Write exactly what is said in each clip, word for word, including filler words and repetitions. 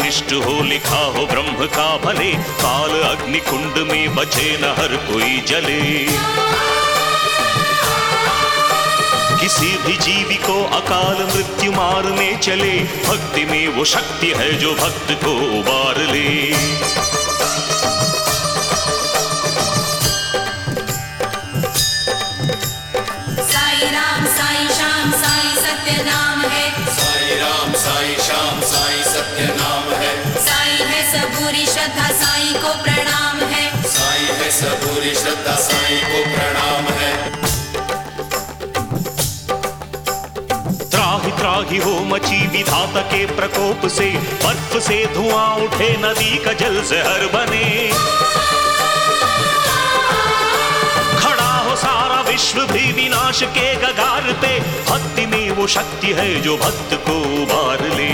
इष्ट हो लिखा हो ब्रह्म का भले, काल अग्नि कुंड में बचे न हर कोई जले। किसी भी जीवी को अकाल मृत्यु मारने चले, भक्ति में वो शक्ति है जो भक्त को उबार ले। साई राम साई श्याम साई सत्य नाम है, साई राम साई श्याम साई सत्य नाम है। साई है सबूरी श्रद्धा साई को प्रणाम है, साई है सबूरी श्रद्धा साई को प्रणाम है। त्राहि त्राहि हो मची विधाता के प्रकोप से, बर्फ से धुआं उठे नदी का जल जहर बने। खड़ा हो सारा विश्व भी विनाश के कगार पे, भक्ति में वो शक्ति है जो भक्त को उबार ले।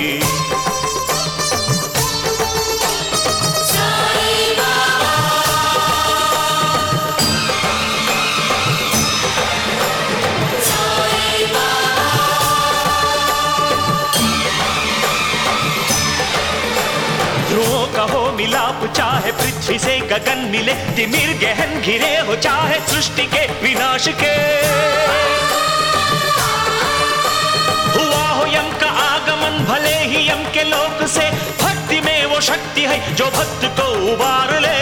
कहो मिलाप चाहे पृथ्वी से गगन मिले, तिमिर गहन घिरे हो चाहे सृष्टि के विनाश के। हुआ हो यम का आगमन भले ही यम के लोक से, भक्ति में वो शक्ति है जो भक्त को उबार ले।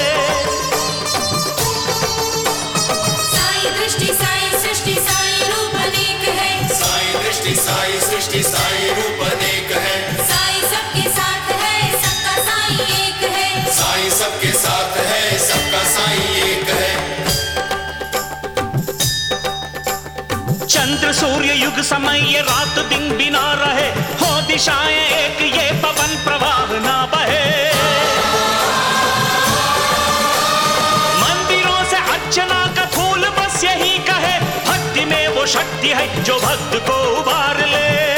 साई दृष्टि साई सृष्टि साई रूप अनेक है, साई दृष्टि साई सृष्टि साई रूप अनेक है। साई सबके साथ है सबका साई एक है, साई सबके साथ है सबका साई एक है। चंद्र सूर्य युग समय ये रात दिन बिना रहे, हो दिशाएं एक ये पवन प्रवाह ना बहे। मंदिरों से अर्चना का फूल बस यही कहे, भक्ति में वो शक्ति है जो भक्त को उबार ले।